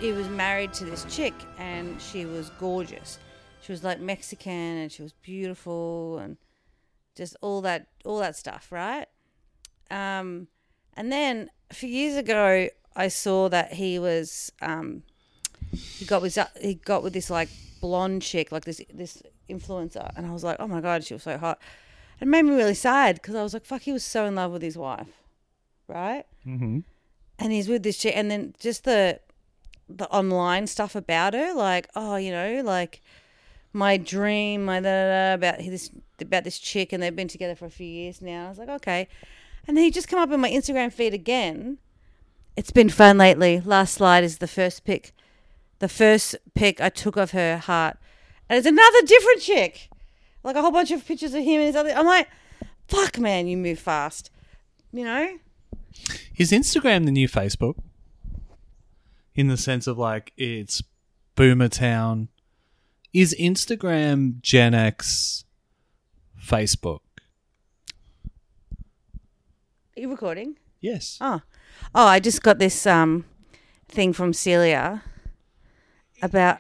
she was married to this chick, and she was gorgeous. She was like Mexican, and she was beautiful, and just all that stuff, right? And then a few years ago, I saw that he was he got with this like blonde chick, like this influencer, and I was like, oh my God, she was so hot. It made me really sad because I was like, fuck, he was so in love with his wife, right? Mm-hmm. And he's with this chick, and then just the online stuff about her, like, oh, you know, like my dream, my about this chick, and they've been together for a few years now. I was like, okay. And then he just come up in my Instagram feed again. It's been fun lately. Last slide is the first pic. The first pic I took of her heart. And it's another different chick. Like a whole bunch of pictures of him and his other. I'm like, fuck, man, you move fast. You know? Is Instagram the new Facebook? In the sense of like it's Boomer Town. Is Instagram Gen X Facebook? Are you recording? Yes. Oh, I just got this thing from Celia about.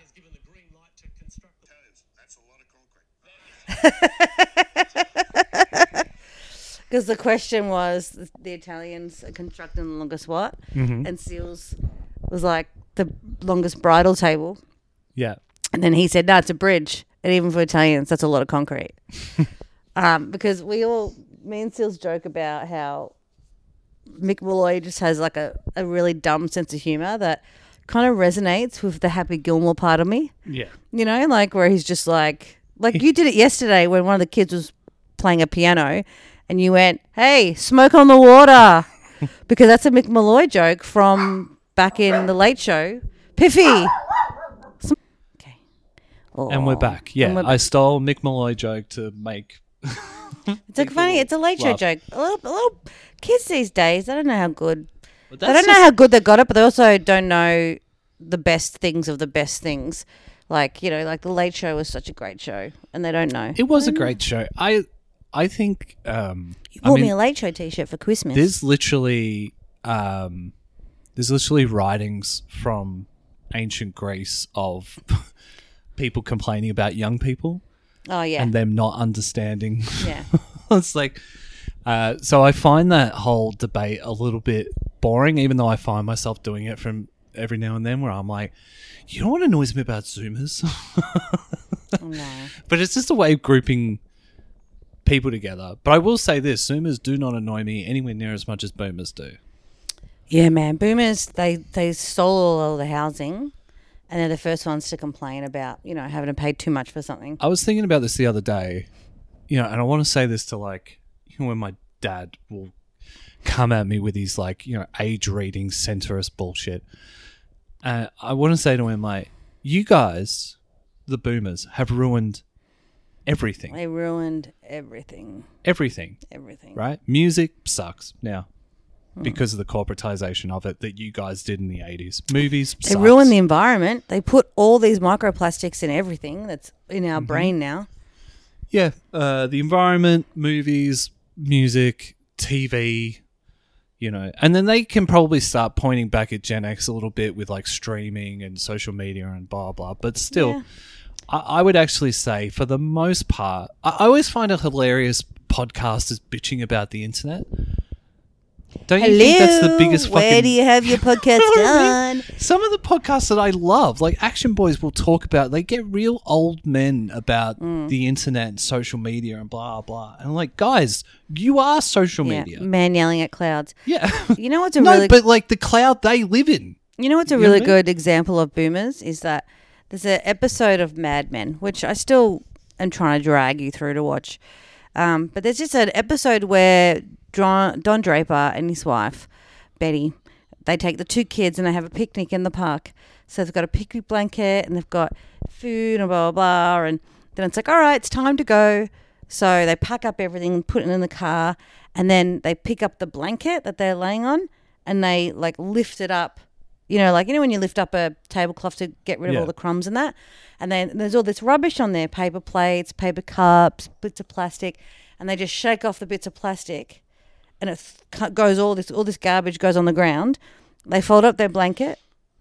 Because the question was the Italians are constructing the longest what? Mm-hmm. And Seals was like the longest bridal table. Yeah. And then he said, no, it's a bridge. And even for Italians, that's a lot of concrete. Because me and Seals joke about how Mick Molloy just has like a really dumb sense of humour that kind of resonates with the Happy Gilmore part of me. Yeah. You know, like where he's just like you did it yesterday when one of the kids was playing a piano and you went, hey, smoke on the water. Because that's a Mick Molloy joke from back in The Late Show. Piffy. Okay. And we're back. Yeah, I stole Mick Molloy joke to make... It's like funny. It's a Late Show joke. A little kids these days, they don't know how good... Well, they don't know how good they got it, but they also don't know the best things of the best things. Like, you know, like The Late Show was such a great show, and they don't know. It was a great show. I think... you bought me a Late Show T-shirt for Christmas. There's literally writings from ancient Greece of people complaining about young people. Oh, yeah. And them not understanding. Yeah. It's like... so I find that whole debate a little bit boring, even though I find myself doing it from every now and then where I'm like, you know what annoys me about Zoomers? Oh, no. But it's just a way of grouping people together. But I will say this, Zoomers do not annoy me anywhere near as much as Boomers do. Yeah, man. Boomers, they stole all the housing, and they're the first ones to complain about, you know, having to pay too much for something. I was thinking about this the other day, you know, and I want to say this to like, you know, when my dad will come at me with his like, you know, age reading centrist bullshit. I want to say to him like, you guys, the Boomers, have ruined everything. They ruined everything. Everything. Right? Music sucks now because of the corporatization of it that you guys did in the 80s. Movies They sucks. ruined the environment. They put all these microplastics in everything that's in our brain now. Yeah. The environment, movies, music, TV, you know. And then they can probably start pointing back at Gen X a little bit with like streaming and social media and blah, blah. But still... Yeah. I would actually say, for the most part, I always find it hilarious podcasters bitching about the internet. Don't you think that's the biggest fucking... Where do you have your podcast done? Some of the podcasts that I love, like Action Boys will talk about, they get real old men about the internet and social media and blah, blah. And I'm like, guys, you are social media. Man yelling at clouds. Yeah. You know what's a No, really... but like the cloud they live in. You know what's a really good example of Boomers is that there's an episode of Mad Men, which I still am trying to drag you through to watch. But there's just an episode where Don Draper and his wife, Betty, they take the two kids and they have a picnic in the park. So they've got a picnic blanket and they've got food and blah, blah, blah. And then it's like, all right, it's time to go. So they pack up everything and put it in the car. And then they pick up the blanket that they're laying on and they like lift it up. You know, like, you know when you lift up a tablecloth to get rid of all the crumbs and that? And then there's all this rubbish on there, paper plates, paper cups, bits of plastic, and they just shake off the bits of plastic and it goes all this garbage goes on the ground. They fold up their blanket,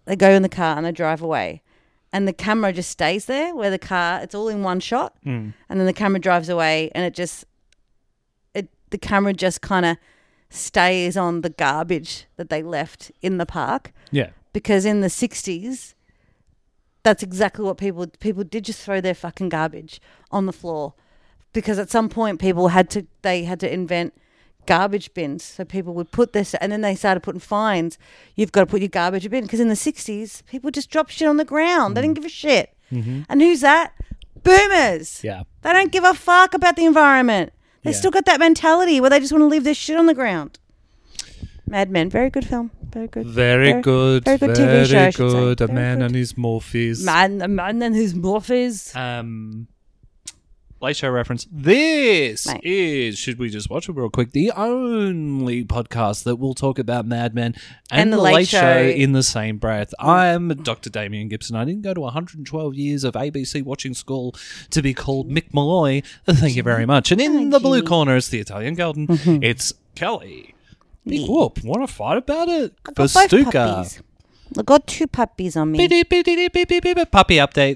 they go in the car and they drive away. And the camera just stays there where the car, it's all in one shot. And then the camera drives away and the camera just kind of stays on the garbage that they left in the park. Yeah. Because in the 60s, that's exactly what people did, just throw their fucking garbage on the floor. Because at some point they had to invent garbage bins, so people would put this, and then they started putting fines. You've got to put your garbage bin, because in the 60s people just dropped shit on the ground. They didn't give a shit. And who's that? Boomers. Yeah. They don't give a fuck about the environment. They still got that mentality where they just want to leave their shit on the ground. Mad Men, very good film. Very good. Very good. Very good TV show, I should say. Good. A Very man good. and his morphees. A man and his morphies. Late Show reference. This Mate. is, should we just watch it real quick, the only podcast that will talk about Mad Men and the Late Show in the same breath. I'm Dr. Damien Gibson. I didn't go to 112 years of ABC watching school to be called Mick Malloy. Thank you very much. And in the blue corner is the Italian Golden. It's Kelly. Big whoop. Want to fight about it? I got both Bastuka. puppies. I got 2 puppies on me. Puppy update.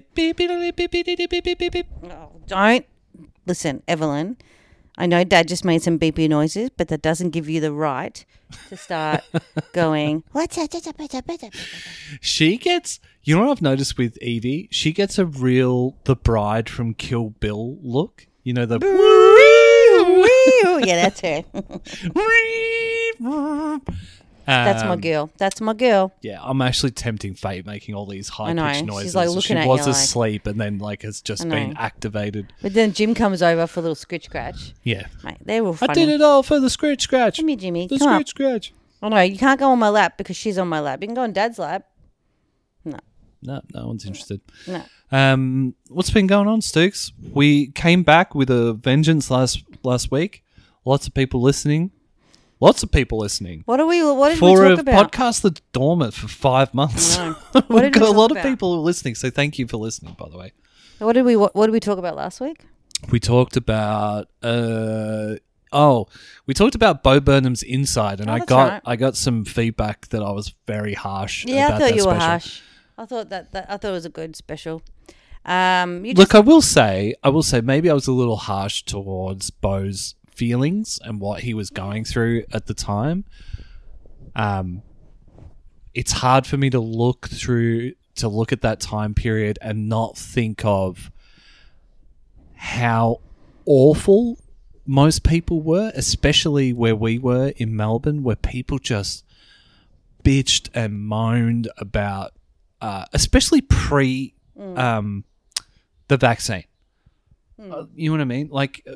Oh, don't. Listen, Evelyn, I know Dad just made some beepy noises, but that doesn't give you the right to start going, what's that? She gets, you know what I've noticed with Evie? She gets a real The Bride from Kill Bill look. You know, the... Yeah, that's her. That's my girl. That's my girl. Yeah, I'm actually tempting fate making all these high-pitched noises. She's like looking she at was you like- asleep and then like has just been activated. But then Jim comes over for a little scratch. Yeah. Mate, they were funny. I did it all for the scratch. Come here, Jimmy. The Come up. scratch. Oh, no, you can't go on my lap because she's on my lap. You can go on Dad's lap. No. No one's interested. No. What's been going on, Stokes? We came back with a vengeance last week. Lots of people listening. What did we For talk a about? podcast that's dormant for 5 months. I know. What We've did we got a talk lot of about? people listening, so thank you for listening, by the way. What did we talk about last week? We talked about we talked about Bo Burnham's Inside, and I got some feedback that I was very harsh. Yeah, about I thought that you were special. harsh. I thought I thought it was a good special. Look, I will say, maybe I was a little harsh towards Bo's feelings and what he was going through at the time. It's hard for me to look at that time period and not think of how awful most people were, especially where we were in Melbourne, where people just bitched and moaned about, especially pre the vaccine. You know what I mean? Like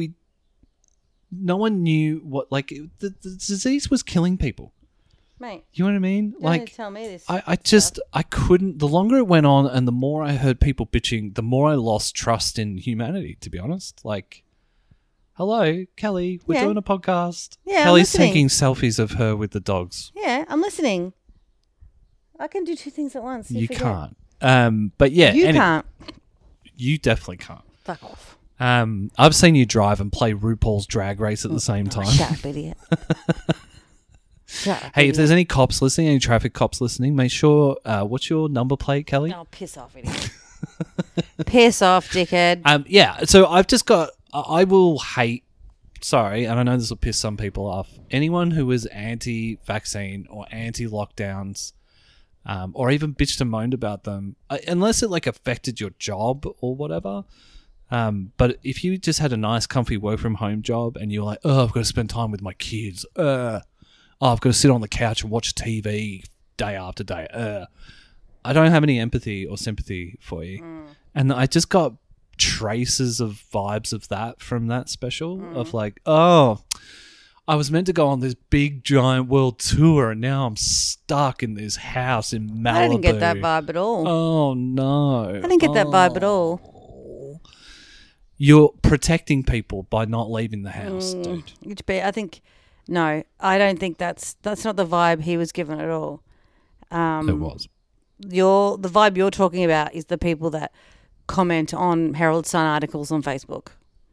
no one knew what, like, the disease was killing people. Mate, You know what I mean? you don't need to tell me this. I couldn't, the longer it went on and the more I heard people bitching, the more I lost trust in humanity, to be honest. Like, hello, Kelly, we're doing a podcast. Yeah, I'm Kelly's listening. taking selfies of her with the dogs. Yeah, I'm listening. I can do 2 things at once. You forget. can't. But yeah. You can't. You definitely can't. Fuck off. I've seen you drive and play RuPaul's Drag Race at the same time. Shut up, idiot. Shut up, Hey, if idiot. there's any cops listening, any traffic cops listening, make sure, what's your number plate, Kelly? Oh, piss off, idiot. Piss off, dickhead. Yeah, so I've just got, I will hate, sorry, and I know this will piss some people off, anyone who is anti-vaccine or anti-lockdowns, or even bitched and moaned about them, unless it like affected your job or whatever. But if you just had a nice, comfy work from home job and you're like, oh, I've got to spend time with my kids. I've got to sit on the couch and watch TV day after day. I don't have any empathy or sympathy for you. And I just got traces of vibes of that from that special of like, oh, I was meant to go on this big, giant world tour and now I'm stuck in this house in Malibu. I didn't get that vibe at all. Oh, no. I didn't get that vibe at all. You're protecting people by not leaving the house, dude. I think, no, I don't think that's not the vibe he was given at all. It was. The vibe you're talking about is the people that comment on Herald Sun articles on Facebook.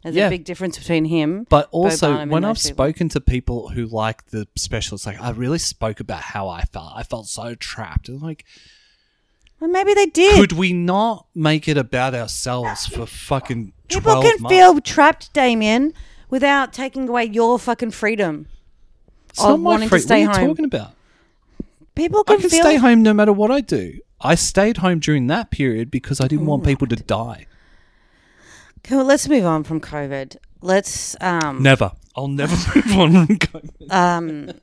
There's Yeah. a big difference between him. But Bo also, Burnham and when I've those people. spoken to people who like the special, it's like, I really spoke about how I felt. I felt so trapped. And like, Well, maybe they did. could we not make it about ourselves for fucking 12 People can months? feel trapped, Damien, without taking away your fucking freedom. It's not of my wanting free- to stay what are you home. talking about? People I can can feel stay home no matter what I do. I stayed home during that period because I didn't want people to die. Okay, well, let's move on from COVID. Let's Never. I'll never move on from COVID.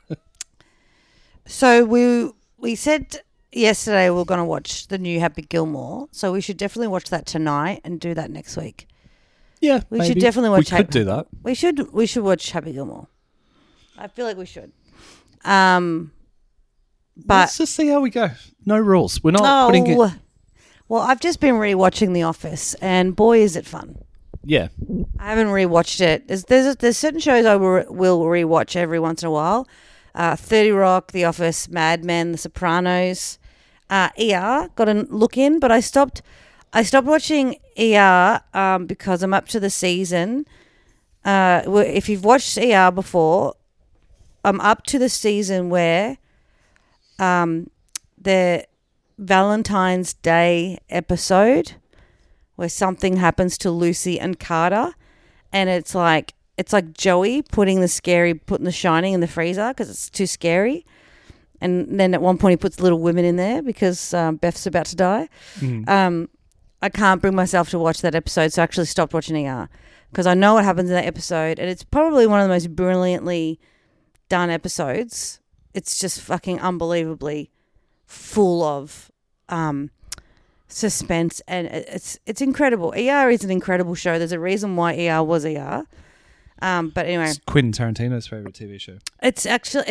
So we said yesterday we are going to watch the new Happy Gilmore. So we should definitely watch that tonight and do that next week. Yeah, We maybe. should definitely watch. We could do that. We should watch Happy Gilmore. I feel like we should. But Let's just see how we go. No rules. We're not putting it. Well, I've just been rewatching The Office, and boy, is it fun. Yeah. I haven't rewatched it. There's certain shows I will rewatch every once in a while. 30 Rock, The Office, Mad Men, The Sopranos, ER. Got to look in, but I stopped watching ER because I'm up to the season. If you've watched ER before, I'm up to the season where the Valentine's Day episode where something happens to Lucy and Carter, and it's like Joey putting the Shining in the freezer because it's too scary, and then at one point he puts Little Women in there because Beth's about to die. I can't bring myself to watch that episode, so I actually stopped watching ER because I know what happens in that episode, and it's probably one of the most brilliantly done episodes. It's just fucking unbelievably full of suspense, and it's incredible. ER is an incredible show. There's a reason why ER was ER. But anyway, It's Quentin Tarantino's favorite TV show. it's actually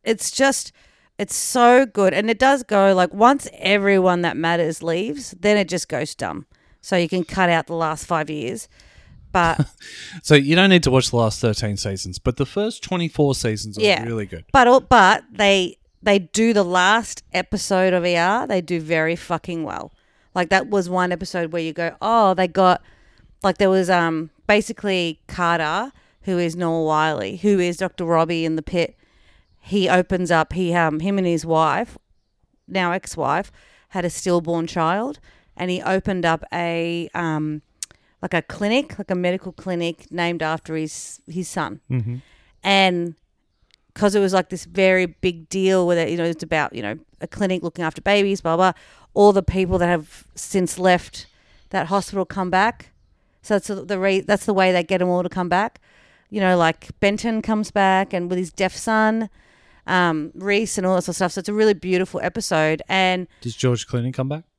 it's so good, and it does go like once everyone that matters leaves, then it just goes dumb. So you can cut out the last 5 years, but So you don't need to watch the last 13 seasons, but the first 24 seasons are really good. but they do the last episode of ER. They do very fucking well. Like that was one episode where you go, oh, they got like there was basically Carter, who is Noah Wiley, who is Dr. Robbie in The Pit. He opens up. Him and his wife, now ex-wife, had a stillborn child, and he opened up a like a clinic, like a medical clinic named after his son. Mm-hmm. And because it was like this very big deal with it, it's about, a clinic looking after babies, blah, blah. All the people that have since left that hospital come back. So that's the way they get them all to come back. Like Benton comes back and with his deaf son, Reese and all that sort of stuff. So it's a really beautiful episode. And Does George Clooney come back?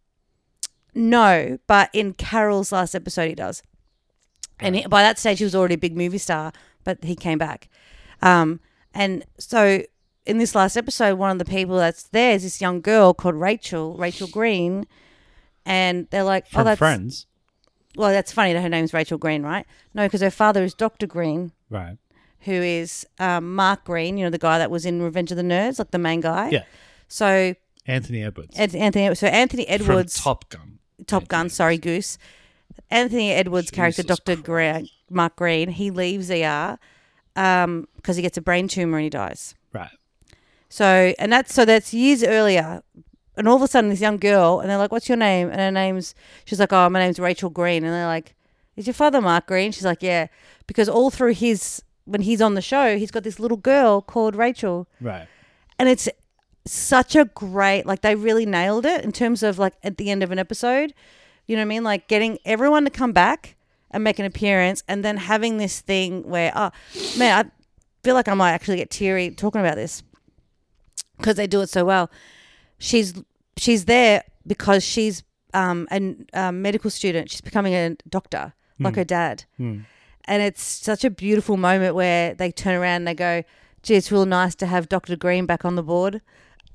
no, but in Carol's last episode he does. And by that stage he was already a big movie star, but he came back. And so in this last episode, one of the people that's there is this young girl called Rachel Green. And they're like, From that's Friends? Well, that's funny that her name's Rachel Green, right? No, because her father is Dr. Green, Right. who is Mark Green, the guy that was in Revenge of the Nerds, like the main guy. Yeah. So Anthony Edwards. Anthony Edwards, From Top Gun. sorry, Goose. Anthony Edwards' character, Jesus Dr. Mark Green, he leaves ER because he gets a brain tumor and he dies. Right. So that's years earlier. And all of a sudden, this young girl, and they're like, what's your name? And she's like, oh, my name's Rachel Green. And they're like, is your father Mark Green? She's like, yeah. Because all through when he's on the show, he's got this little girl called Rachel. Right. And it's such a great, like they really nailed it in terms of like at the end of an episode, you know what I mean? Like getting everyone to come back and make an appearance and then having this thing where, oh, man, I feel like I might actually get teary talking about this because they do it so well. She's there because she's a medical student. She's becoming a doctor like her dad. And it's such a beautiful moment where they turn around and they go, gee, it's real nice to have Dr. Green back on the board.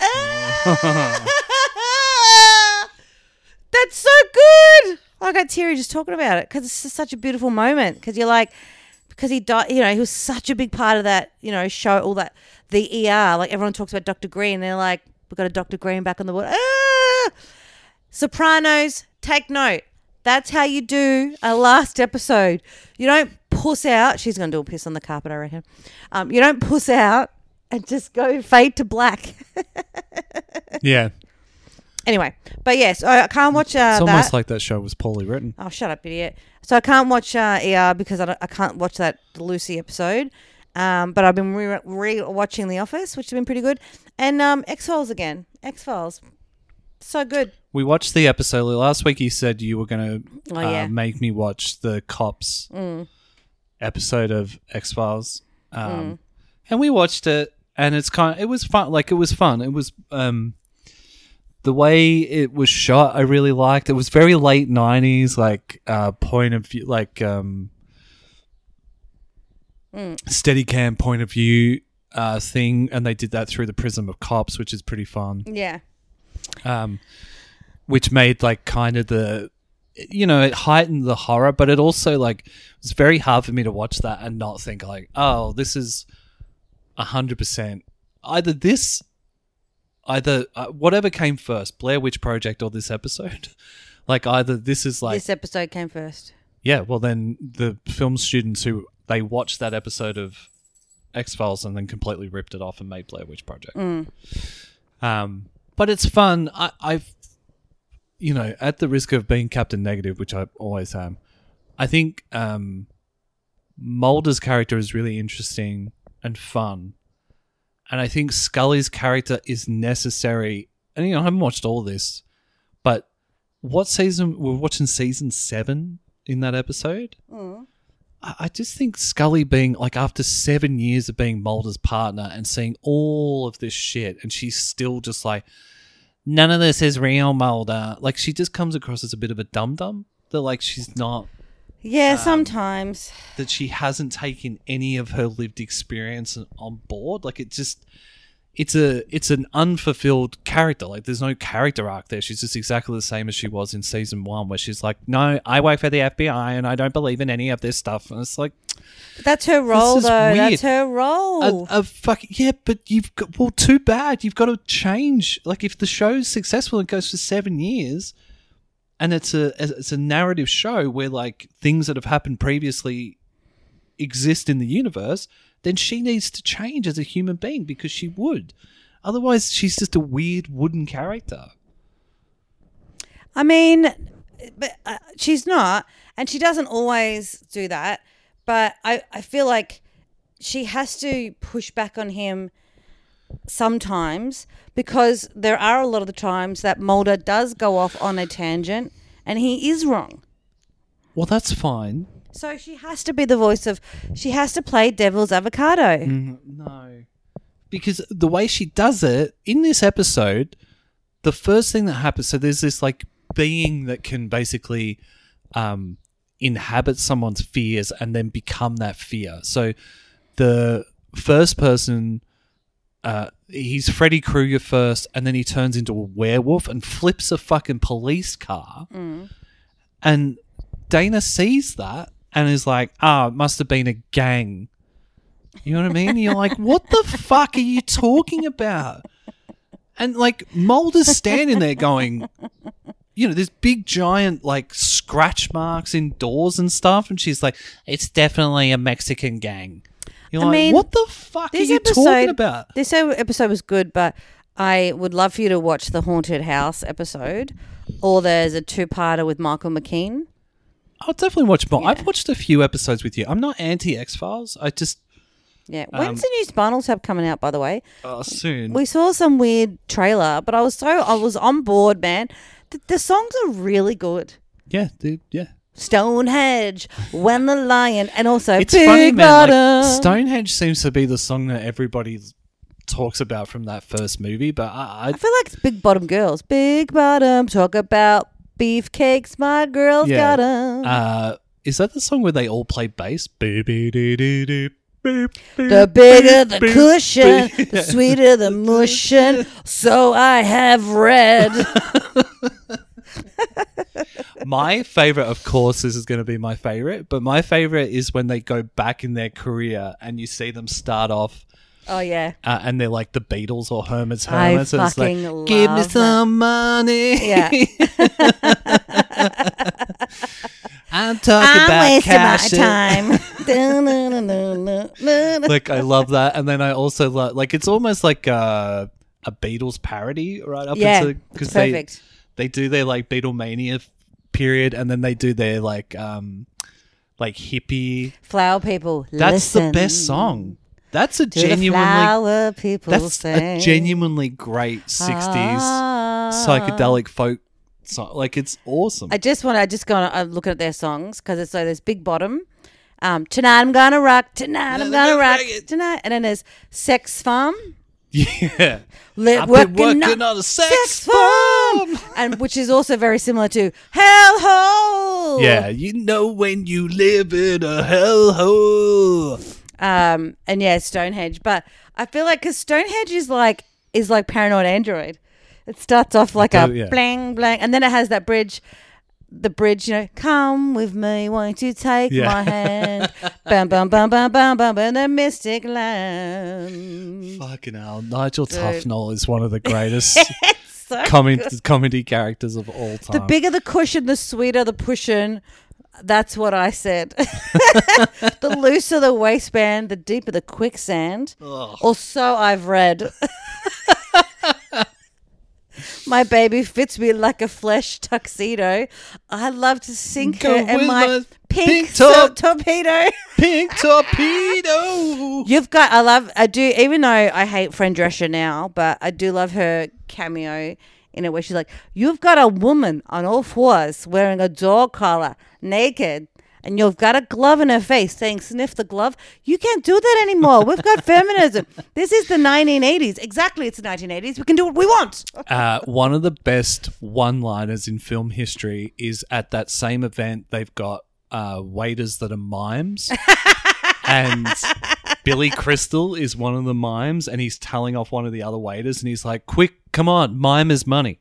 That's so good. I got teary just talking about it because it's just such a beautiful moment because you're like, because he died, he was such a big part of that, show, all that, the ER, like everyone talks about Dr. Green. And they're like, we've got a Dr. Green back on the board. Sopranos, take note. That's how you do a last episode. You don't puss out. She's going to do a piss on the carpet, I reckon. You don't puss out and just go fade to black. Yeah. Anyway, but yes, I can't watch It's almost that. like that show was poorly written. Oh, shut up, idiot. So I can't watch ER because I can't watch that Lucy episode. But I've been re-watching The Office, which has been pretty good. And X-Files again. X-Files. So good. We watched the episode last week. You said you were going to make me watch the Cops episode of X-Files. And we watched it, and it was fun. Like, it was fun. It was the way it was shot, I really liked. It was very late 90s, like point of view, like Steadicam point of view thing, and they did that through the prism of cops, which is pretty fun. Yeah. Which made like kind of it heightened the horror, but it also like it was very hard for me to watch that and not think like, oh, this is 100% either whatever came first, Blair Witch Project or this episode. Like either this is like this episode came first. Yeah, well then the film students who they watched that episode of X-Files and then completely ripped it off and made Blair Witch Project. But it's fun. I've at the risk of being Captain Negative, which I always am, I think Mulder's character is really interesting and fun. And I think Scully's character is necessary. And, I haven't watched all this, but we're watching season 7 in that episode. I just think Scully being, like, after 7 years of being Mulder's partner and seeing all of this shit, and she's still just like, none of this is real, Mulder. Like, she just comes across as a bit of a dum-dum. That, like, she's not... Yeah, sometimes. That she hasn't taken any of her lived experience on board. Like, it's an unfulfilled character. Like, there's no character arc there. She's just exactly the same as she was in season 1, where she's like, no, I work for the FBI and I don't believe in any of this stuff. And it's like... That's her role, though. Weird. That's her role. Yeah, but you've got... Well, too bad. You've got to change. Like, if the show's successful and goes for 7 years... And it's a narrative show where, like, things that have happened previously exist in the universe, then she needs to change as a human being because she would. Otherwise, she's just a weird wooden character. I mean, but she's not, and she doesn't always do that. But I feel like she has to push back on him sometimes, because there are a lot of the times that Mulder does go off on a tangent and he is wrong. Well, that's fine. So she has to be the voice of... She has to play devil's avocado. No. Because the way she does it, in this episode, the first thing that happens... So there's this, like, being that can basically inhabit someone's fears and then become that fear. So the first person... he's Freddy Krueger first, and then he turns into a werewolf and flips a fucking police car. And Dana sees that and is like, it must have been a gang. You know what I mean? And you're like, what the fuck are you talking about? And, like, Mulder's standing there going, there's big giant, like, scratch marks in doors and stuff, and she's like, it's definitely a Mexican gang. You're like, what the fuck are you talking about? This episode was good, but I would love for you to watch the Haunted House episode, or there's a 2-parter with Michael McKean. I'll definitely watch more. Yeah. I've watched a few episodes with you. I'm not anti-X-Files. I just... Yeah. When's the new Spinal Tap coming out, by the way? Soon. We saw some weird trailer, but I was on board, man. The songs are really good. Yeah, dude. Yeah. Stonehenge, When the Lion, and also it's Big funny, man. Bottom. Like, Stonehenge seems to be the song that everybody talks about from that first movie, but I feel like it's Big Bottom Girls. Big Bottom, talk about beefcakes, my girls got 'em. Is that the song where they all play bass? The bigger the cushion, the sweeter the mushin', so I have read. My favorite, of course, this is going to be my favorite, but my favorite is when they go back in their career and you see them start off. Oh, yeah. And they're like the Beatles or Herman's I Hermits. And fucking it's like, love give me some money. Yeah. talk I'm about wasting my cash. time. Like, I love that. And then I also love, like, it's almost like a Beatles parody, right? Up Yeah, into, it's perfect. They do their, like, Beatlemania period, and then they do their, like hippie. Flower people, That's listen. the best song. That's a To the genuinely, flower people that's sing. a genuinely great 60s psychedelic folk song. Like, it's awesome. I just go and look at their songs because it's so there's Big Bottom. Tonight I'm gonna rock. Tonight I'm gonna rock. Tonight, and then there's Sex Farm. Yeah. I've been working on a sex farm. and which is also very similar to Hell Hole. Yeah, you know when you live in a hellhole. And yeah, Stonehenge. But I feel like because Stonehenge is like Paranoid Android. It starts off like blang blang, and then it has that bridge. The bridge, you know, come with me, won't you take my hand? Bam, bam, bam, bam, bam, bam, in the mystic land. Fucking hell, Nigel Tufnell is one of the greatest So comedy characters of all time. the bigger the cushion, the sweeter the pushing. That's what I said. The looser the waistband, the deeper the quicksand. Ugh. Or so I've read. My baby fits me like a flesh tuxedo. I love to sink her in my pink torpedo. Pink torpedo. I do, even though I hate Fran Drescher now, but I do love her cameo in it where she's like, you've got a woman on all fours wearing a dog collar, naked, and you've got a glove in her face saying, sniff the glove. You can't do that anymore. We've got feminism. This is the 1980s. Exactly, it's the 1980s. We can do what we want. One of the best one-liners in film history is at that same event, they've got waiters that are mimes. And Billy Crystal is one of the mimes, and he's telling off one of the other waiters, and he's like, quick, come on, mime is money.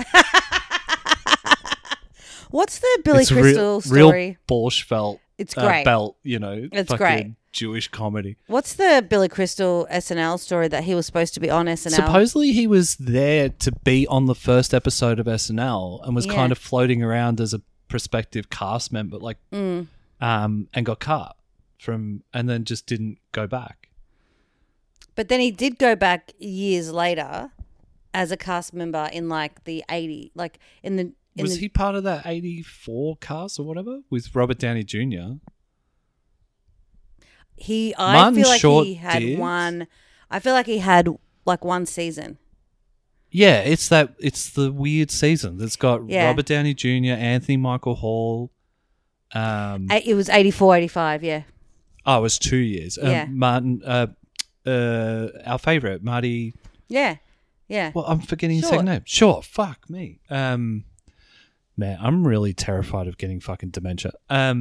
What's the Billy Crystal story? Real Borscht Belt. It's great. Belt, you know. It's great. Jewish comedy. What's the Billy Crystal SNL story that he was supposed to be on SNL? Supposedly he was there to be on the first episode of SNL and was kind of floating around as a prospective cast member, like, and got cut and then just didn't go back. But then he did go back years later as a cast member in like the 80s, like in the... Was he part of that 84 cast or whatever with Robert Downey Jr.? I feel like he had one. I feel like he had like one season. Yeah, it's the weird season that's got Robert Downey Jr., Anthony Michael Hall. It was 84, 85, yeah. Oh, it was 2 years. Yeah. Martin, our favourite, Marty. Yeah, yeah. Well, I'm forgetting his second name. Sure, fuck me. Man, I'm really terrified of getting fucking dementia.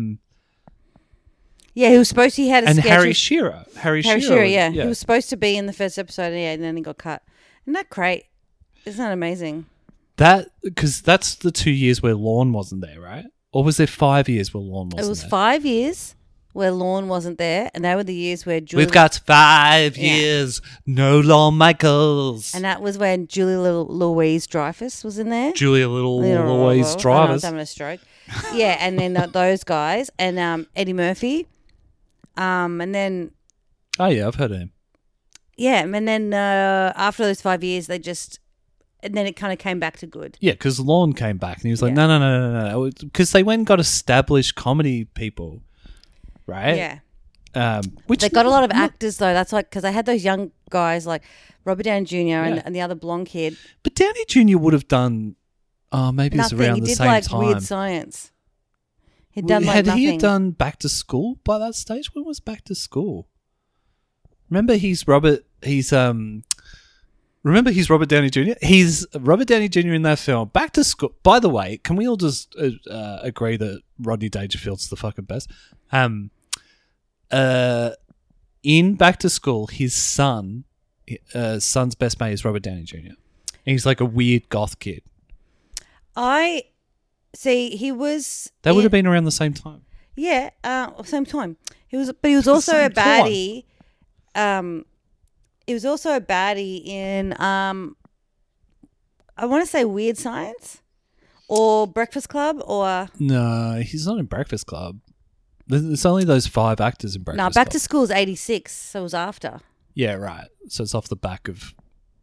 Yeah, he was supposed to. He had a sketch. Harry Shearer. Harry Shearer, yeah. He was supposed to be in the first episode, and then he got cut. Isn't that great? Isn't that amazing? Because that's the 2 years where Lorne wasn't there, right? Or was there 5 years where Lorne wasn't there? It was 5 years where Lorne wasn't there, and they were the years where Julie... We've got 5 years, no Lorne Michaels. And that was when Julia Louise Dreyfus was in there. Julia Louise Dreyfus. I was having a stroke. Yeah, and then those guys, and Eddie Murphy, and then... Oh, yeah, I've heard of him. Yeah, and then after those 5 years, they just... And then it kind of came back to good. Yeah, because Lorne came back and he was like, no. Because they went and got established comedy people, right? Yeah. Which they got a lot of actors, though. That's like, because they had those young guys like Robert Downey Jr. And the other blonde kid. But Downey Jr. would have done, maybe it's around the same time. He did like Weird Science. He'd done like nothing. Had he done Back to School by that stage? When was Back to School? Remember he's Robert Downey Jr.? He's Robert Downey Jr. in that film. Back to School. By the way, can we all just agree that Rodney Dangerfield's the fucking best? In Back to School, his son's best mate is Robert Downey Jr. And he's like a weird goth kid. I see. He was. That would have been around the same time. Yeah, same time. He was also a baddie. He was also a baddie in, I want to say Weird Science, or Breakfast Club or No, he's not in Breakfast Club. There's only those 5 actors in Breakfast no? Club. Back to School is 86, so it was after. Yeah, right. So it's off the back of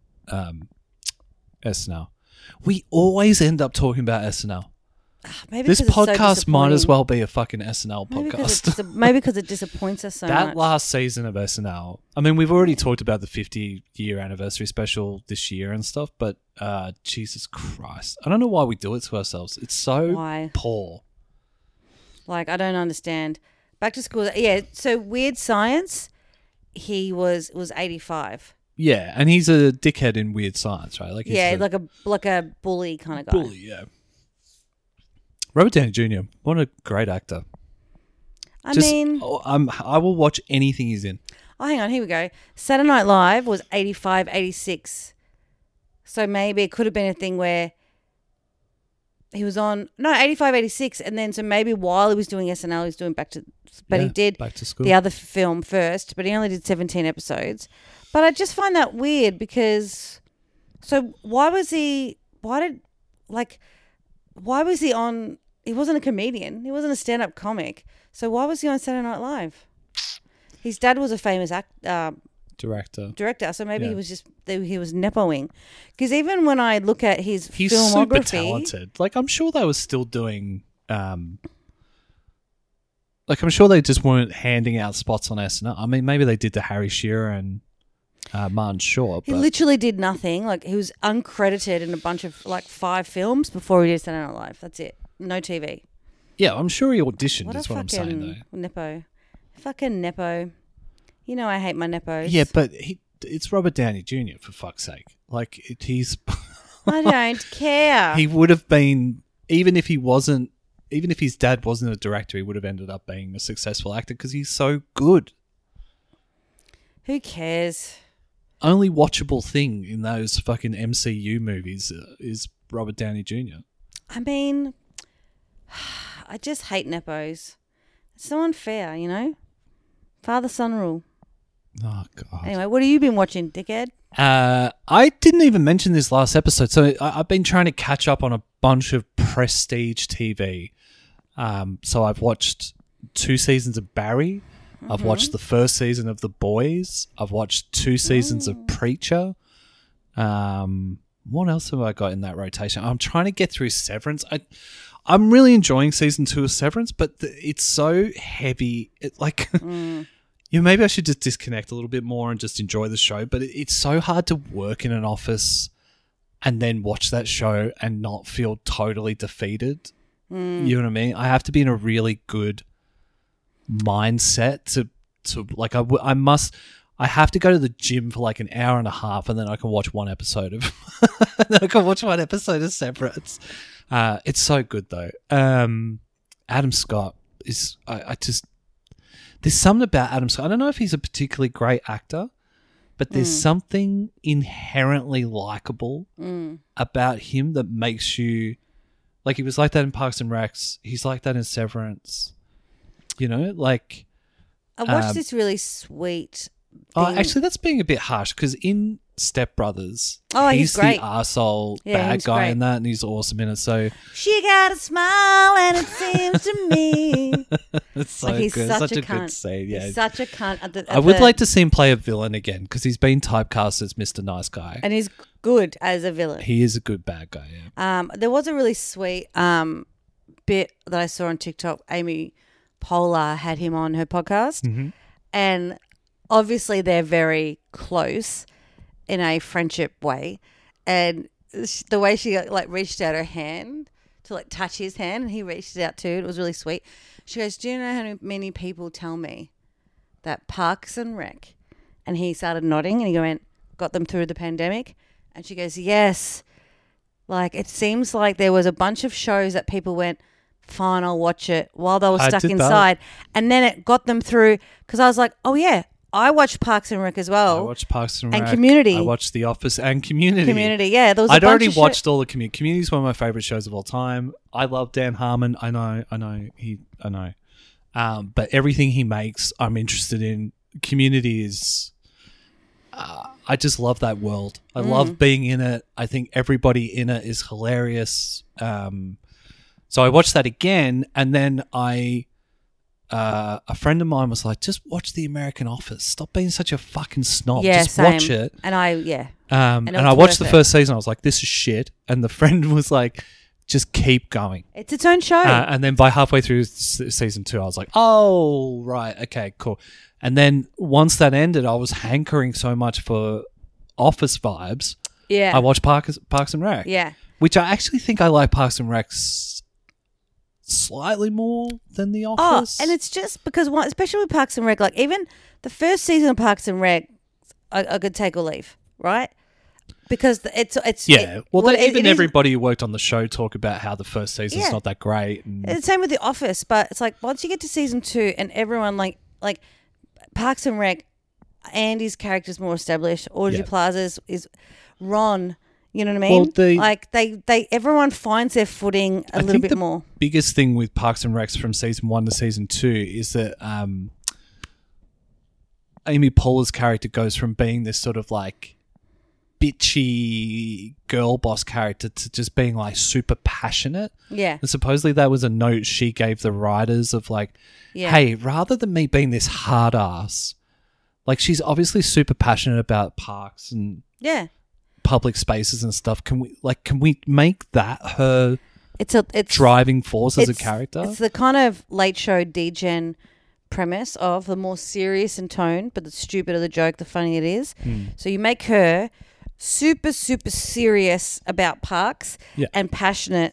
SNL. We always end up talking about SNL. Maybe This 'cause it's so podcast might as disappointing. well be a fucking SNL Maybe 'cause podcast. maybe because it disappoints us so That much. last season of SNL, I mean, we've already talked about the 50-year anniversary special this year and stuff, but Jesus Christ. I don't know why we do it to ourselves. It's so Why? poor. Like, I don't understand. Back to School, yeah. So Weird Science, he was 85. Yeah, and he's a dickhead in Weird Science, right? Like he's Yeah, the like a bully kind of guy. bully, yeah. Robert Downey Jr., what a great actor. I mean, I will watch anything he's in. oh, hang on, here we go. Saturday Night Live was 85, 86. So maybe it could have been a thing where he was on, 85, 86, and then so maybe while he was doing SNL, he was doing but he Yeah, did Back to School. the other film first, but he only did 17 episodes. But I just find that weird because, so why was he on, he wasn't a comedian, he wasn't a stand-up comic, so why was he on Saturday Night Live? His dad was a famous director, so maybe Yeah. he was nepoing. Because even when I look at his He's filmography, super talented. Like, I'm sure they were still doing... like, I'm sure they just weren't handing out spots on SNL. I mean, maybe they did to Harry Shearer and Martin Short. he But literally did nothing. Like, he was uncredited in a bunch of, 5 films before he did Saturday Night Live. That's it. No TV. yeah, I'm sure he auditioned, What is a what I'm saying, though. fucking nepo. Fucking nepo. You know I hate my nepos. Yeah, but it's Robert Downey Jr., for fuck's sake. Like, he's... I don't care. he would have been... Even if his dad wasn't a director, he would have ended up being a successful actor because he's so good. Who cares? Only watchable thing in those fucking MCU movies is Robert Downey Jr. I mean, I just hate nepos. It's so unfair, you know? Father-son rule. Oh, God. Anyway, what have you been watching, dickhead? I didn't even mention this last episode, so I've been trying to catch up on a bunch of prestige TV. So I've watched 2 seasons of Barry. I've watched the first season of The Boys. I've watched 2 seasons of Preacher. What else have I got in that rotation? I'm trying to get through Severance. I'm really enjoying season 2 of Severance, but it's so heavy. Maybe I should just disconnect a little bit more and just enjoy the show. But it's so hard to work in an office and then watch that show and not feel totally defeated. You know what I mean? I have to be in a really good mindset to like I have to go to the gym for like an hour and a half, and then I can watch one episode of Severance. It's so good though. Adam Scott is I just there's something about Adam Scott. I don't know if he's a particularly great actor, but there's something inherently likable about him that makes you like he was like that in Parks and Recs. He's like that in Severance. You know, like I watched this really sweet oh, thing. actually, that's being a bit harsh because in Step Brothers, Oh, he's great. the arsehole Yeah, bad he's guy great. in that, and he's awesome in it. So She got a smile and it seems to me. it's so Like, he's good, such such a a good cunt. scene. Yeah, He's such a cunt. I would like to see him play a villain again because he's been typecast as Mr. Nice Guy. And he's good as a villain. He is a good bad guy. Yeah. There was a really sweet bit that I saw on TikTok. Amy Poehler had him on her podcast. And obviously they're very close in a friendship way. And the way she like reached out her hand to like touch his hand and he reached it out too. It was really sweet. She goes, do you know how many people tell me that Parks and Rec? And he started nodding and he went, got them through the pandemic. And she goes, yes. Like, it seems like there was a bunch of shows that people went, fine, I'll watch it while they were I stuck did that. inside. And then it got them through because I was like, oh, yeah, I watched Parks and Rec as I well. watched Parks and and Rec. Community. I watched The Office and Community. Community, yeah. There was I'd a bunch already of watched all the Community. Community is one of my favorite shows of all time. I love Dan Harmon. I know. But everything he makes, I'm interested in. Community is. I just love that world. I love being in it. I think everybody in it is hilarious. So I watched that again, and then a friend of mine was like, "Just watch The American Office. Stop being such a fucking snob. Yeah, just same. watch it." And and I watched the first season. I was like, "This is shit." And the friend was like, "Just keep going." It's its own show. And then by halfway through season 2, I was like, "Oh, right, okay, cool." And then once that ended, I was hankering so much for Office vibes. Yeah. I watched Parks and Rec. Yeah. Which I actually think I like Parks and Rec slightly more than The Office. Oh, and it's just because, especially with Parks and Rec, like even the first season of Parks and Rec, I could take or leave, right? Because it's everybody who worked on the show talk about how the first season's not that great. And it's the same with The Office, but it's like once you get to season 2 and everyone like Parks and Rec, Andy's character's more established. Audrey Plaza's is Ron. You know what I mean? Well, everyone finds their footing a little bit more. Biggest thing with Parks and Recs from season 1 to season 2 is that Amy Poehler's character goes from being this sort of like bitchy girl boss character to just being like super passionate. Yeah. And supposedly that was a note she gave the writers of like, hey, rather than me being this hard ass, like she's obviously super passionate about parks and public spaces and stuff. Can we make that her it's driving force as a character? It's the kind of late show D-Gen premise of the more serious in tone, but the stupider the joke, the funnier it is. So you make her super, super serious about parks and passionate,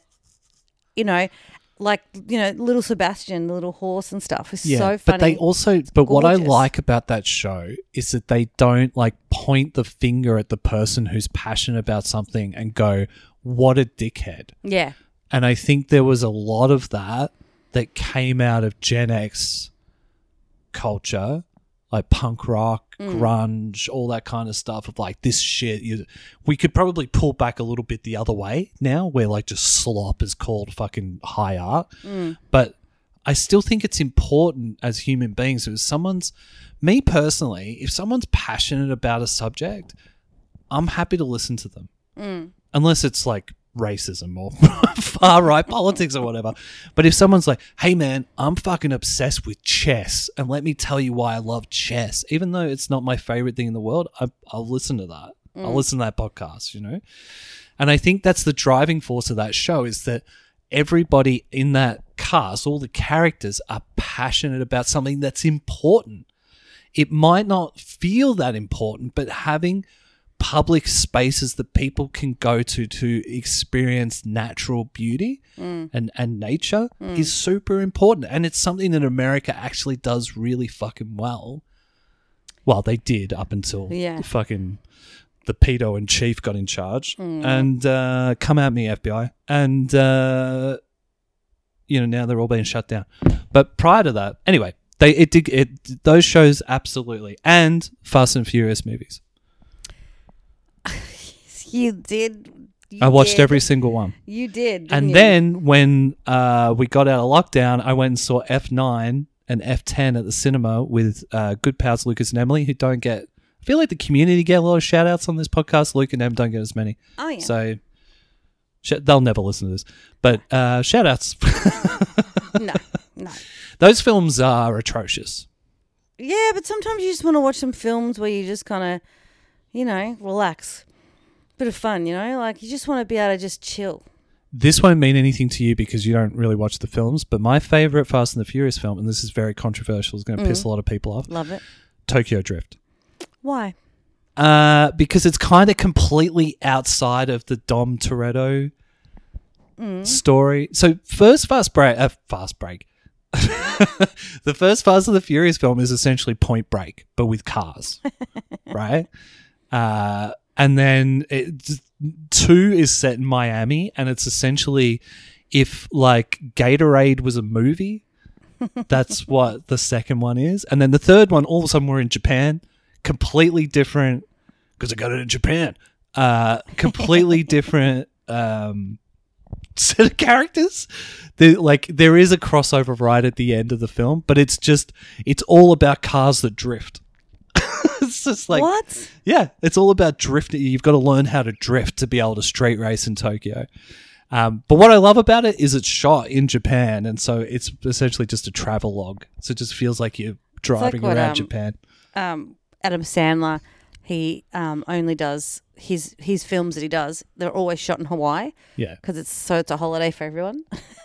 little Sebastian, the little horse and stuff is so funny. But what I like about that show is that they don't like point the finger at the person who's passionate about something and go, what a dickhead. Yeah. And I think there was a lot of that came out of Gen X culture, like punk rock, grunge, all that kind of stuff of like this shit. We could probably pull back a little bit the other way now where like just slop is called fucking high art. But I still think it's important as human beings. Me personally, if someone's passionate about a subject, I'm happy to listen to them. Unless it's like racism or far right politics or whatever. But if someone's like, hey man, I'm fucking obsessed with chess and let me tell you why I love chess, even though it's not my favorite thing in the world, I'll listen to that. I'll listen to that podcast, And I think that's the driving force of that show is that everybody in that cast, all the characters are passionate about something that's important. It might not feel that important, but having public spaces that people can go to experience natural beauty and nature is super important. And it's something that America actually does really fucking well. Well, they did up until fucking the pedo and chief got in charge. And come at me, FBI. And, now they're all being shut down. But prior to that, anyway, those shows absolutely. And Fast and Furious movies. You did. I watched every single one. You did. And then when we got out of lockdown, I went and saw F9 and F10 at the cinema with good pals Lucas and Emily, who don't get... I feel like the community get a lot of shout-outs on this podcast. Luke and Em don't get as many. Oh, yeah. So they'll never listen to this. But shout-outs. No. Those films are atrocious. Yeah, but sometimes you just want to watch some films where you just kind of, relax. Bit of fun, like you just want to be able to just chill. This won't mean anything to you because you don't really watch the films, but my favorite Fast and the Furious film, and this is very controversial, is going to piss a lot of people off. Love it. Tokyo Drift. Why? Because it's kind of completely outside of the Dom Toretto story. So first Fast Break. The first Fast and the Furious film is essentially Point Break, but with cars, right? And then 2 is set in Miami, and it's essentially if like Gatorade was a movie, that's what the second one is. And then the third one, all of a sudden we're in Japan, completely different because I got it in Japan. Completely different set of characters. There is a crossover right at the end of the film, but it's all about cars that drift. just like What? Yeah, it's all about drifting. You've got to learn how to drift to be able to street race in Tokyo. But what I love about it is it's shot in Japan, and so it's essentially just a travelogue. So it just feels like you're driving what, around Japan. Adam Sandler, he only does his films that he does. They're always shot in Hawaii. Yeah. Because it's a holiday for everyone.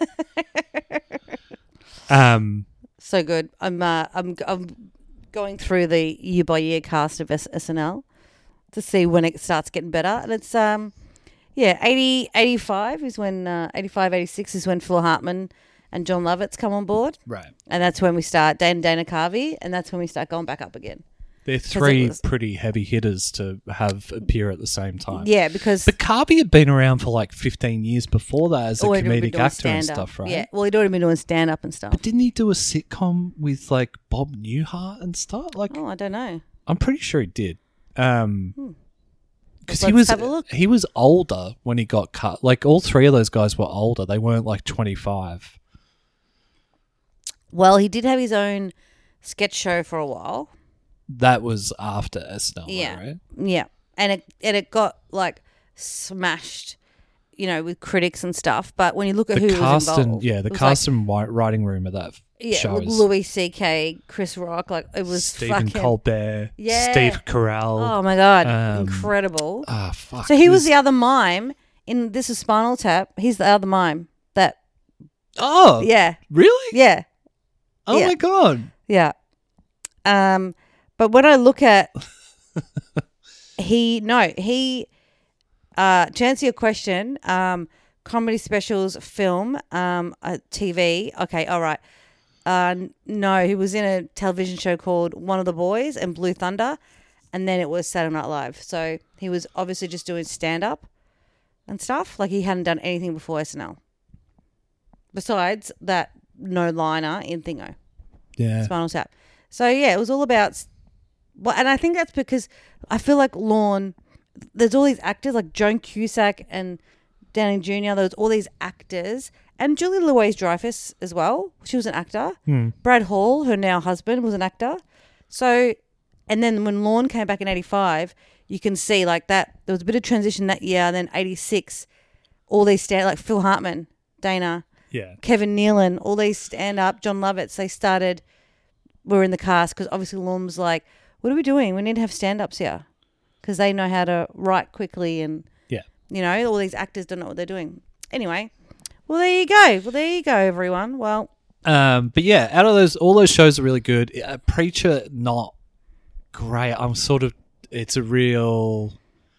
So good. I'm going through the year by year cast of SNL to see when it starts getting better, and it's 85 is when 85, 86 is when Phil Hartman and John Lovitz come on board, Right. and that's when we start Dana Carvey, and that's when we start going back up again. They're three pretty heavy hitters to have appear at the same time. Yeah, because But Carvey had been around for like 15 years before that as a already been comedic doing actor and stand-up. stuff, right? Yeah, well, he'd already been doing stand-up and stuff. But didn't he do a sitcom with like Bob Newhart and stuff? Like, I don't know. I'm pretty sure he did. Because Let's have a look. he was older when he got cut. Like all three of those guys were older. They weren't like 25. Well, he did have his own sketch show for a while. That was after SNL, Yeah. right? Yeah, and it got like smashed, with critics and stuff. But when you look at who was involved, the it was cast and writing room of that show like is Louis C.K., Chris Rock, like it was Stephen fucking Colbert, Yeah. Steve Carell. Oh my god, incredible! Fuck. So he was the other mime in This Is Spinal Tap. He's the other mime. Oh, Yeah, really? yeah, Oh yeah. my god. yeah. But when I look at to answer your question, comedy specials, film, TV. Okay, all right. No, he was in a television show called One of the Boys and Blue Thunder, and then it was Saturday Night Live. So he was obviously just doing stand-up and stuff. Like he hadn't done anything before SNL. Besides that no-liner in Thingo. Yeah. Spinal Tap. So, yeah, it was all about... Well, and I think that's because I feel like Lorne... There's all these actors like Joan Cusack and Downey Jr. There's all these actors. And Julie Louis-Dreyfus as well. She was an actor. Brad Hall, her now husband, was an actor. So... And then when Lorne came back in 85, you can see like that... There was a bit of transition that year. And then 86, all these... like Phil Hartman, Dana... Yeah. Kevin Nealon, all these stand-up, John Lovitz, they were in the cast because obviously Lorne was like, what are we doing? We need to have stand-ups here because they know how to write quickly and, all these actors don't know what they're doing. Anyway, well, there you go, everyone. Well. But yeah, out of all those shows are really good. Preacher, not great. It's a real...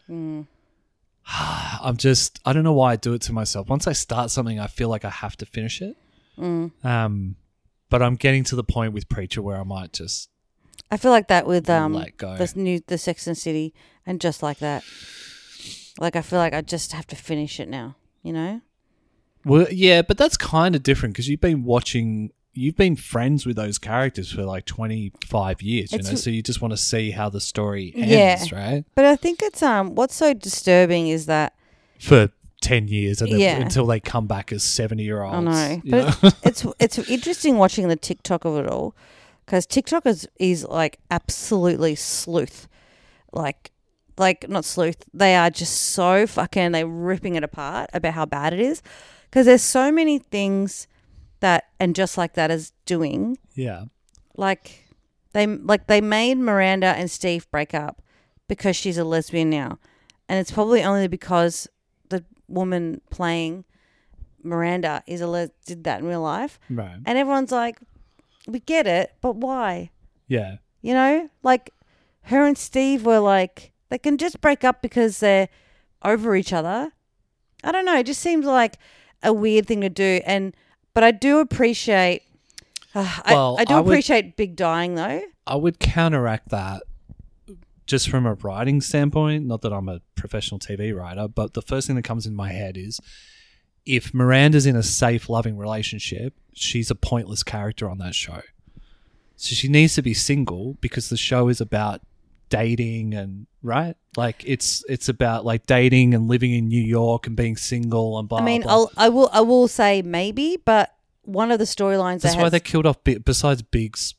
I don't know why I do it to myself. Once I start something, I feel like I have to finish it. But I'm getting to the point with Preacher where I might just I feel like that with let go. the Sex and City and Just Like That. Like I feel like I just have to finish it now, Well, yeah, but that's kind of different because you've been friends with those characters for like 25 years, so you just want to see how the story ends, right? But I think it's what's so disturbing is that for 10 years and then until they come back as 70-year-olds. I know. But it's interesting watching the TikTok of it all because TikTok is like absolutely sleuth. Like not sleuth. They are just so they're ripping it apart about how bad it is because there's so many things that and Just Like That is doing. Yeah. Like they made Miranda and Steve break up because she's a lesbian now. And it's probably only because the woman playing Miranda did that in real life. Right. And everyone's like, we get it, but why? Yeah. Like her and Steve were like, they can just break up because they're over each other. I don't know. It just seems like a weird thing to do. But I do appreciate, I appreciate Big dying though. I would counteract that just from a writing standpoint. Not that I'm a professional TV writer, but the first thing that comes in my head is if Miranda's in a safe, loving relationship, she's a pointless character on that show. So she needs to be single because the show is about dating and right, like it's about like dating and living in New York and being single and blah. I mean, blah. I will say maybe, but one of the storylines that's why they killed off. Besides Big's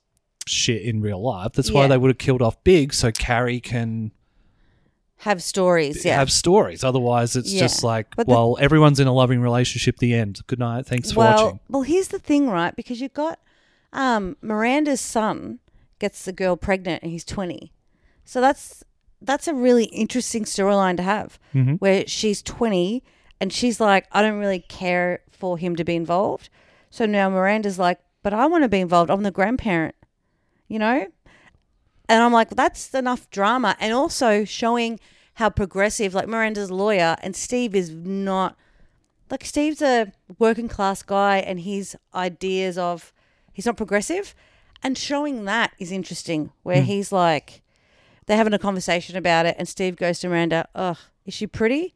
shit in real life. That's why Yeah. they would have killed off Big so Carrie can Have stories, yeah. have stories. Otherwise, it's Yeah. just like, But well, everyone's in a loving relationship. The end. Good night. Thanks for watching. Well, here's the thing, right? Because you've got Miranda's son gets the girl pregnant and he's 20. So that's a really interesting storyline to have where she's 20 and she's like, I don't really care for him to be involved. So now Miranda's like, but I want to be involved. I'm the grandparent, you know? And I'm like, that's enough drama. And also showing how progressive, like Miranda's a lawyer and Steve is not, like Steve's a working class guy and his ideas of, he's not progressive. And showing that is interesting where he's like, they're having a conversation about it and Steve goes to Miranda, ugh, is she pretty?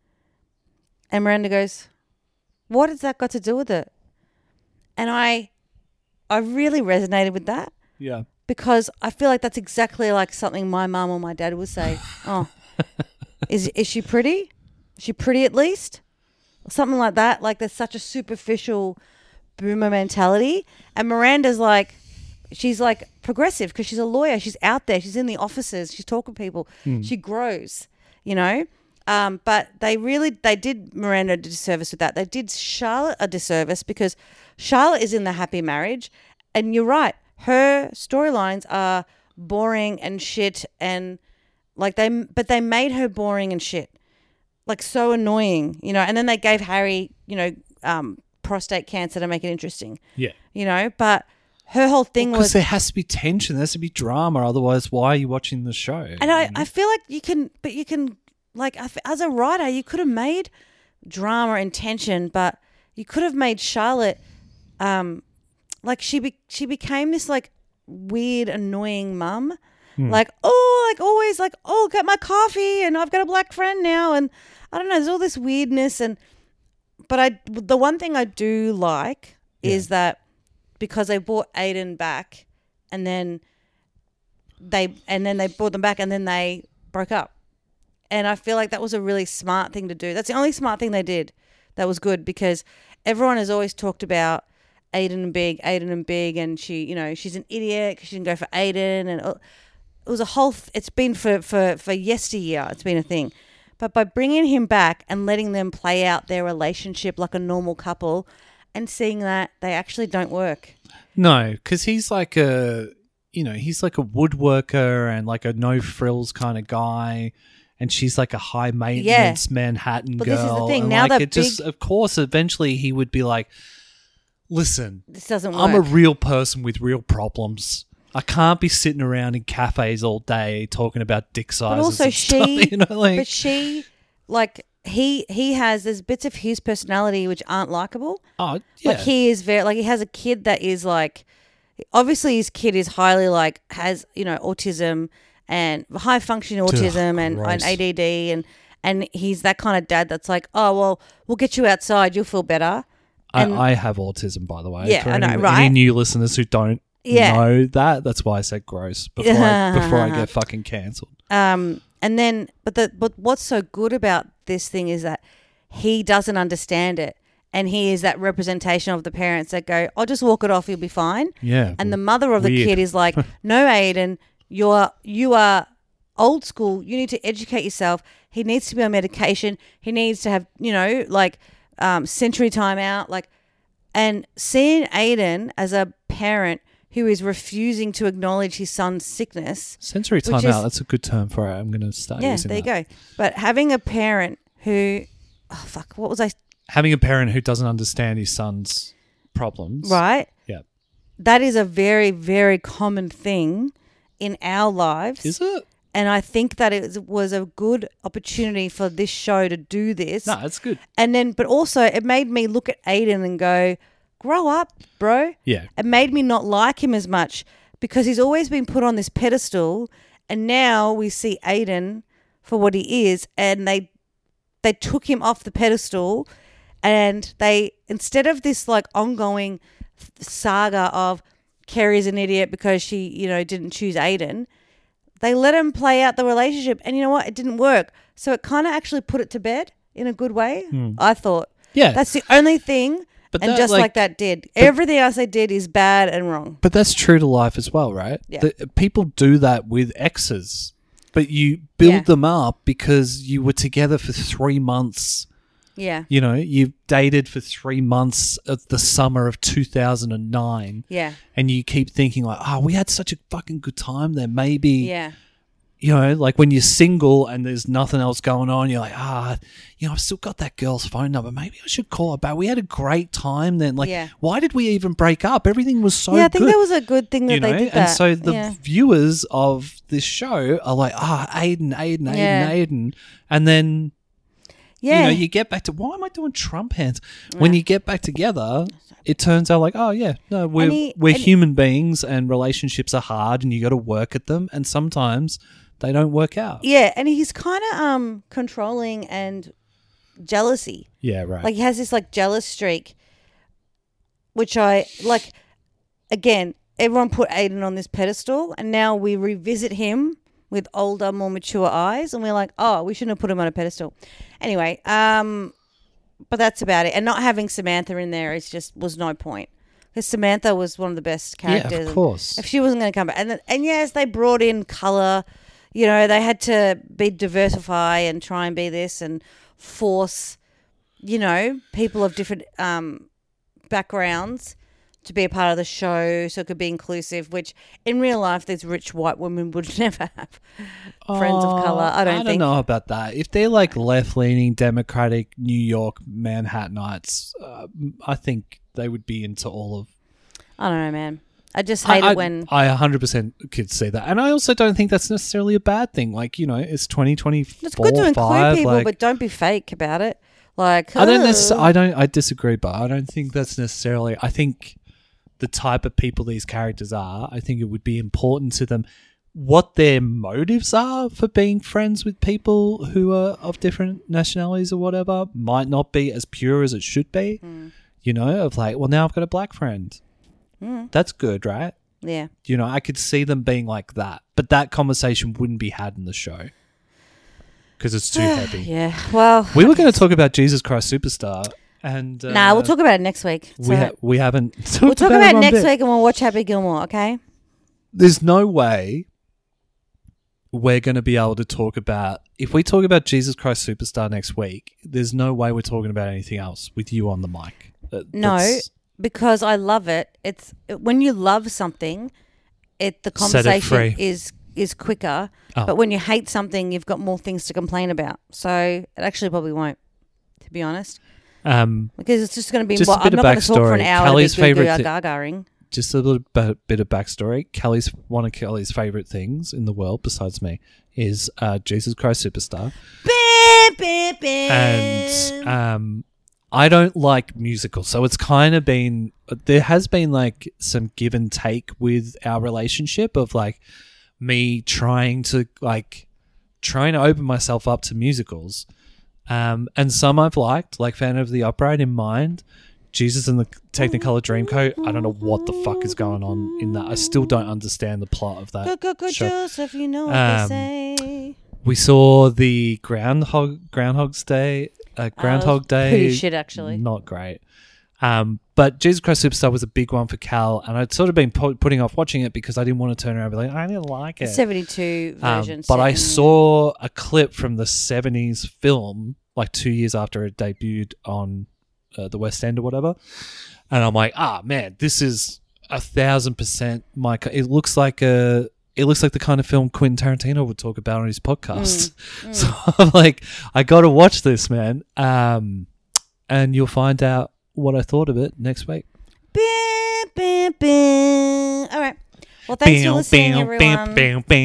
And Miranda goes, what has that got to do with it? And I really resonated with that. Yeah. Because I feel like that's exactly like something my mum or my dad would say. Oh, is she pretty? Is she pretty at least? Or something like that. Like there's such a superficial boomer mentality. And Miranda's like, she's like progressive because she's a lawyer. She's out there. She's in the offices. She's talking to people. She grows, you know. But they did Miranda a disservice with that. They did Charlotte a disservice because Charlotte is in the happy marriage. And you're right. Her storylines are boring and shit and like but they made her boring and shit. Like so annoying, you know, and then they gave Harry, you know, prostate cancer to make it interesting. Yeah. You know, but her whole thing Because was there has to be tension. There has to be drama. Otherwise, why are you watching the show? and I feel like you can like as a writer, you could have made drama and tension, but you could have made Charlotte like she became this like weird annoying mum. Like, oh, like always like, oh, get my coffee and I've got a black friend now and I don't know, there's all this weirdness but the one thing I do like is that because they brought Aiden back and then they brought them back and then they broke up. And I feel like that was a really smart thing to do. That's the only smart thing they did that was good because everyone has always talked about Aiden and Big, and she, you know, she's an idiot because she didn't go for Aiden, and it was a whole. It's been for yesteryear. It's been a thing, but by bringing him back and letting them play out their relationship like a normal couple, and seeing that they actually don't work. No, because he's like he's like a woodworker and like a no frills kind of guy. And she's like a high maintenance Manhattan but girl. This is the thing. And Now like that it just, of course, eventually he would be like, listen, this doesn't work. I'm a real person with real problems. I can't be sitting around in cafes all day talking about dick sizes. But also and stuff, you know, like, but she, like he has there's bits of his personality which aren't likable. oh yeah, Like he is very like he has a kid that is like, obviously his kid is highly like has, you know, autism and high functioning autism and gross. ADD and he's that kind of dad that's like, oh well, we'll get you outside, you'll feel better. And I have autism, by the way. Yeah, For I know, any right? new listeners who don't know that's why I said gross before I get fucking cancelled. and then but what's so good about this thing is that he doesn't understand it. And he is that representation of the parents that go, I'll just walk it off, you'll be fine. Yeah. And the mother of the weird. kid is like, no, Aiden, you are old school. You need to educate yourself. He needs to be on medication. He needs to have, you know, like sensory time out. Like, and seeing Aiden as a parent who is refusing to acknowledge his son's sickness. Sensory time out, that's a good term for it. I'm going to start using that. There you go. But having a parent who, oh, fuck, what was I? Having a parent who doesn't understand his son's problems. Right? Yeah. That is a very, very common thing in our lives. Is it? And I think that it was a good opportunity for this show to do this. No, it's good. And then, but also it made me look at Aiden and go, grow up, bro. Yeah. It made me not like him as much because he's always been put on this pedestal. And now we see Aiden for what he is. And they took him off the pedestal. And they, instead of this like ongoing saga of Kerry's an idiot because she, you know, didn't choose Aiden, they let him play out the relationship. And you know what? It didn't work. So it kind of actually put it to bed in a good way, I thought. Yeah. That's the only thing. But And that, just like that did. Everything else they did is bad and wrong. But that's true to life as well, right? Yeah. People do that with exes, but you build Yeah. them up because you were together for 3 months. Yeah. You know, you dated for 3 months of the summer of 2009. Yeah. And you keep thinking like, oh, we had such a fucking good time there. Maybe, Yeah. you know, like when you're single and there's nothing else going on, you're like, you know, I've still got that girl's phone number. Maybe I should call her back. We had a great time then. Like, Yeah. why did we even break up? Everything was so Yeah, I think good. that was a good thing that You know, they did that. and so the yeah. viewers of this show are like, Aiden, Yeah. Aiden. And then, Yeah. you know, you get back to, why am I doing Trump hands? When you get back together, it turns out like, oh yeah, no, we're human beings and relationships are hard and you got to work at them. And sometimes they don't work out. Yeah, and he's kind of controlling and jealousy. Yeah, right. Like he has this like jealous streak, which I like. Again, everyone put Aiden on this pedestal, and now we revisit him with older, more mature eyes, and we're like, oh, we shouldn't have put him on a pedestal. Anyway, but that's about it. And not having Samantha in there was no point. Because Samantha was one of the best characters. Yeah, of course. If she wasn't going to come back. And yes, they brought in colour. You know, they had to diversify and try and be this and force, you know, people of different backgrounds to be a part of the show so it could be inclusive, which in real life these rich white women would never have friends of colour. I don't know about that. If they're like left-leaning, democratic New York Manhattanites, I think they would be into all of... I don't know, man. I just hate it when... I 100% could see that. And I also don't think that's necessarily a bad thing. Like, you know, it's 2024, It's good to include 5, people, like, but don't be fake about it. Like, I disagree, but I don't think that's necessarily... I think the type of people these characters are, I think it would be important to them what their motives are for being friends with people who are of different nationalities or whatever might not be as pure as it should be. You know, of like, well, now I've got a black friend. That's good, right? Yeah. You know, I could see them being like that, but that conversation wouldn't be had in the show because it's too heavy. Yeah. Well, we were going to talk about Jesus Christ Superstar, and we'll talk about it next week. We haven't. We'll talk about it next week, and we'll watch Happy Gilmore. Okay. There's no way we're going to be able to talk about, if we talk about Jesus Christ Superstar next week, there's no way we're talking about anything else with you on the mic. No, because I love it. It's when you love something, the conversation is quicker. Oh. But when you hate something, you've got more things to complain about. So it actually probably won't, to be honest. Because it's just going to be. Just I'm not going to talk for an hour. Kelly's favorite gagaring. Just a little bit of backstory. One of Kelly's favorite things in the world, besides me, is Jesus Christ Superstar. And I don't like musicals, so it's kind of been, there has been like some give and take with our relationship of like me trying to open myself up to musicals. And some I've liked, like Phantom of the Opera in Mind, Jesus and the Technicolor Dreamcoat. I don't know what the fuck is going on in that. I still don't understand the plot of that show. Joseph, you know what they say. We saw the Groundhog's Day. Groundhog Day. Pretty shit, actually. Not great. But Jesus Christ Superstar was a big one for Cal, and I'd sort of been putting off watching it because I didn't want to turn around and be like, I didn't like it. 72 version. But I saw a clip from the 70s film, like 2 years after it debuted on the West End or whatever, and I'm like, man, this is 1,000% my. It looks like the kind of film Quentin Tarantino would talk about on his podcast. So I'm like, I got to watch this, man. And you'll find out what I thought of it next week. All right. Well, thanks for listening, everyone.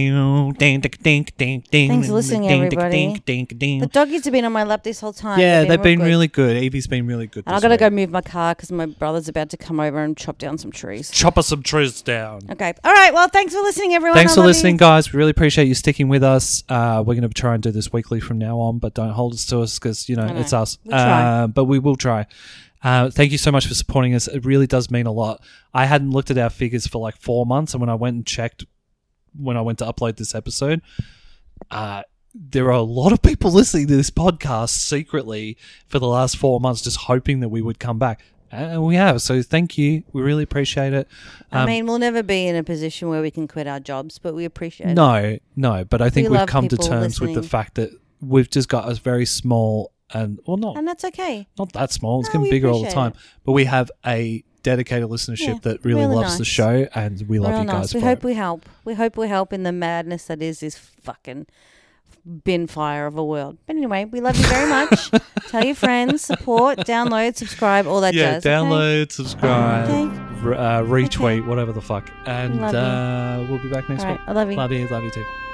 Thanks for listening, everybody. The doggies have been on my lap this whole time. Yeah, they've been really good. Evie's been really good. And I've got to go move my car because my brother's about to come over and chop down some trees. Chop us some trees down. Okay. All right. Well, thanks for listening, everyone. Thanks for listening, guys. We really appreciate you sticking with us. We're going to try and do this weekly from now on, but don't hold us to us because, it's us. We'll try. But we will try. Thank you so much for supporting us. It really does mean a lot. I hadn't looked at our figures for like 4 months, and when I went and checked when I went to upload this episode, there are a lot of people listening to this podcast secretly for the last 4 months just hoping that we would come back. And we have. So thank you. We really appreciate it. I mean, we'll never be in a position where we can quit our jobs, but we appreciate it. No. But I think We we've love come to people terms with the listening. fact that we've just got a very small and And that's okay. not that small. It's No, getting we bigger all the appreciate time. it. But we have a dedicated listenership Yeah, that really really loves the nice. show, and we love Real you guys nice. We for hope it. we help. We hope we help in the madness that is this fucking bin fire of a world. But anyway, we love you very much. Tell your friends, support, download, subscribe, all that Yeah, jazz. okay? download, subscribe, Okay. retweet, whatever the fuck. And Love you. we'll be back next All week. right, I love you. Love you too.